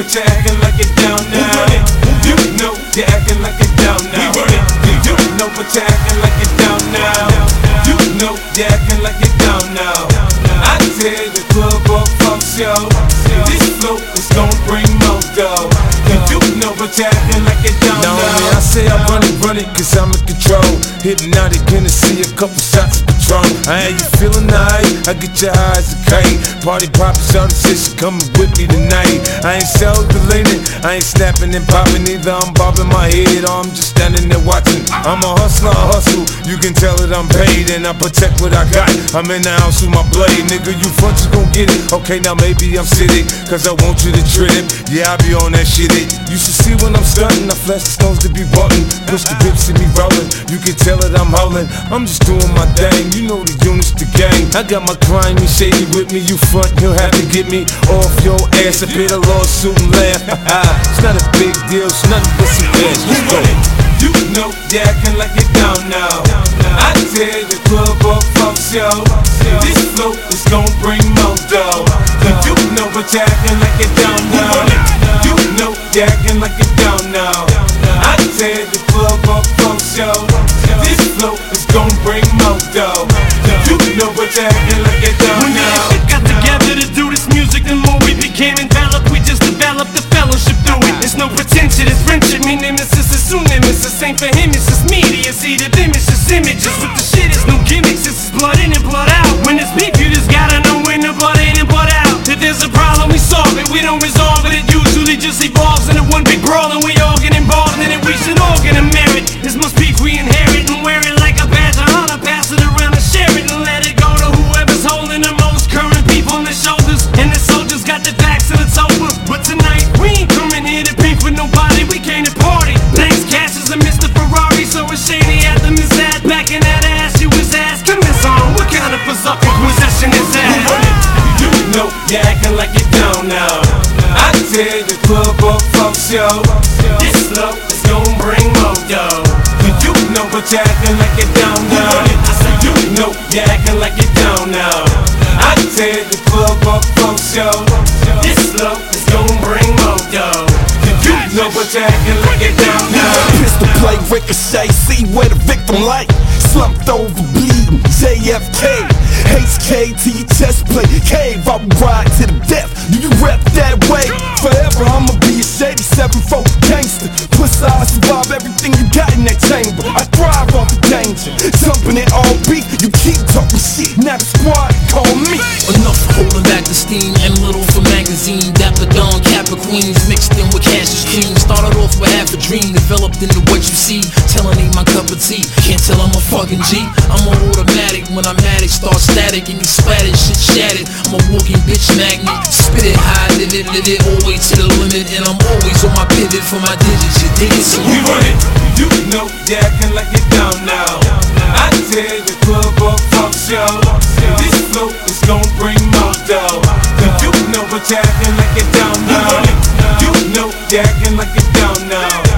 but you're acting like you don't now. You know you're acting like you don't now. You know but you're acting like you don't now. You know you're acting like you don't know. I tell the club up fuck show. This flow is gon' bring more dough. You know but you're acting like you don't know. Man, I say I run it cause I'm in control. Hypnotic Hennessy, a couple shots of Patron. I ain't you feeling nice, I get your eyes a kite. Party poppin', shawty said she coming with me tonight. I ain't self-deleting, I ain't snapping and popping either. I'm bobbing my head or I'm just standing there watching. I'm a hustler, I hustle, you can tell that I'm paid. And I protect what I got, I'm in the house with my blade. Nigga, you front, you gon' get it. Okay, now maybe I'm sitting, cause I want you to trip. Yeah, I be on that shit. You should see when I'm stunting, I flash the stones to be button. Push the whip, see me rolling, you can tell that I'm holding. I'm just doing my thing, you know the units, the gang. I got my grimy shady with me, you front, you'll have to get me off your ass. I pay the lawsuit and laugh. It's not a big deal, it's nothing but some cash. Let's go. You know you're acting like you don't know. I tell the club up fuck show. This flow is gon' bring more dough. You know but you're acting like you don't know. You know you're acting like you don't know. I tell the club up fuck show. This flow is gon' bring more dough. You know but you're acting like you don't know. When we got together to do this music, the more we became enveloped. We just developed the fellowship through it. There's no pretension, it's friendship. Me nemesis is soon nemesis. Same for him, it's just media. See the image, just images. With the shit, it's no gimmicks. This is blood in and blood out. When it's beef, you just gotta know when the blood in and blood out. If there's a problem, we solve it. We don't resolve it. It usually just evolves into one big brawl, and we all get involved in it. We should all get a merit. This must beef we inherit and wear it like a badge of honor. Pass it around and share it and let it go to whoever's holding the most current beef on their shoulders. And the soldiers got their backs and it's over. But tonight we ain't coming here to beef with nobody. We came to party. Thanks, Cash is a Mr. Ferrari, so it's shady at the Miss Ad. Back in that ass, you was asking Miss on what kind of berserker possession is that? You know you're acting like you don't know. I tell the club up fuck show. This flow is gon' bring more dough. You know but you're acting like you don't know. I said you know you're acting like you don't know. I tell the club up fuck show. This flow is gon' bring more dough. You know but you're acting like you don't know. Pistol play, ricochet, see where the victim lay. Slumped over, bleeding, JFK. HK to your chest plate, cave, I will ride to the death. Do you rep that way? Forever I'ma be a shady 7-4 gangster. Plus I survive everything you got in that chamber. I thrive off the danger, jumping at all beat. You keep talking shit, now the squad call me. Enough holding back the steam, M little for magazine. Dapper Dawn, Kappa Queens, mixed in with Cassius Cream. Started off with half a dream, developed into what you see. Telling ain't my cup of tea, can't tell I'm a fucking G. I'm a automatic, when I'm at it, start static and you splattered, shit shattered. I'm a walking bitch magnet, spit it high, live it, always to the limit. And I'm always on my pivot for my digits, you dig it? So we run it, you know you're acting like you don't know. I tell the club up fuck show. This flow is gon' bring more dough. You know but you're acting like you don't know. You know you're acting like you don't know.